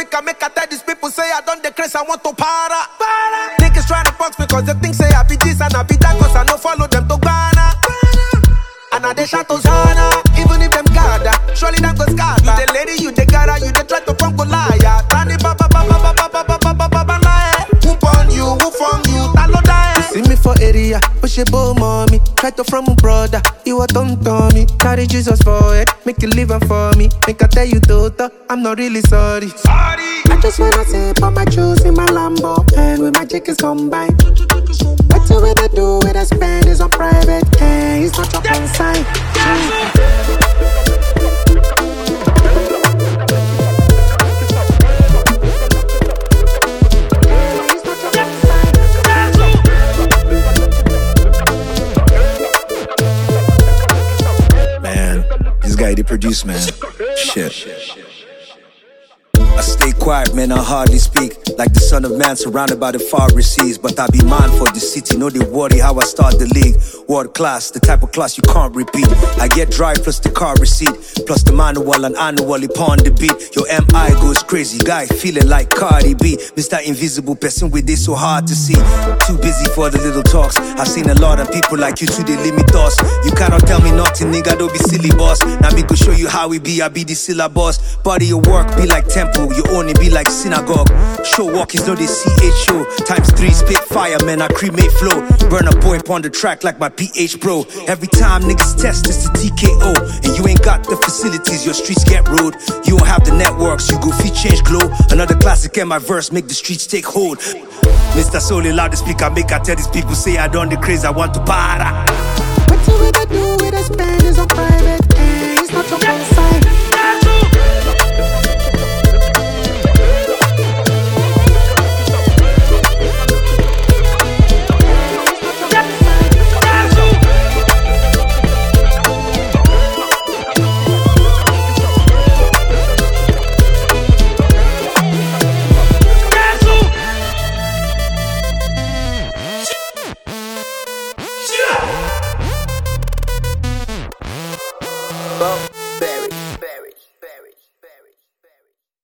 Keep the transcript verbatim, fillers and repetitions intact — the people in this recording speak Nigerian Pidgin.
speaker, make I tell these people say I done the craze, I want to para. para. Niggas trying to box me cause they think say I be this and I be that cause I no follow them to Ghana. And I they shout Hosanna, even if them gather, surely them go scatter. You the lady, you the gara, you the try to punk liar. Tani ba ba ba ba ba ba ba ba ba ba ba lie. Who on you, who from you, talo die. You see me for area, push a bow mommy. Try to from a brother, you a don't tell me. Carry Jesus for it, make you live for me. Make I tell you daughter, I'm not really sorry. Sorry. I just wanna sip on my juice in my Lambo, and with my chickens combined. What you wanna do with a spend is on private, and it's not your own side. Man, this guy they produce, man. Shit. I stay quiet, man, I hardly speak. Like the son of man surrounded by the far seas. But I be mindful of the city, know they worry how I start the league. World class, the type of class you can't repeat. I get dry plus the car receipt, plus the manual and annually pawn the beat. Your M I goes crazy, guy feeling like Cardi B. Mister Invisible person with this so hard to see. Too busy for the little talks. I've seen a lot of people like you too, they limit us. You cannot tell me nothing, nigga, don't be silly boss. Now me go show you how we be, I be the syllabus. Body of work be like temple, you only be like synagogue. Show walkers know they C H O. Times three spit fire, man, I cremate flow. Burn a boy upon the track like my P H bro. Every time niggas test, it's the T K O. And you ain't got the facilities, your streets get road. You don't have the networks, you go feet change glow. Another classic and my verse make the streets take hold. Mister Soli loud the speaker, make I tell these people say I done the craze, I want to para.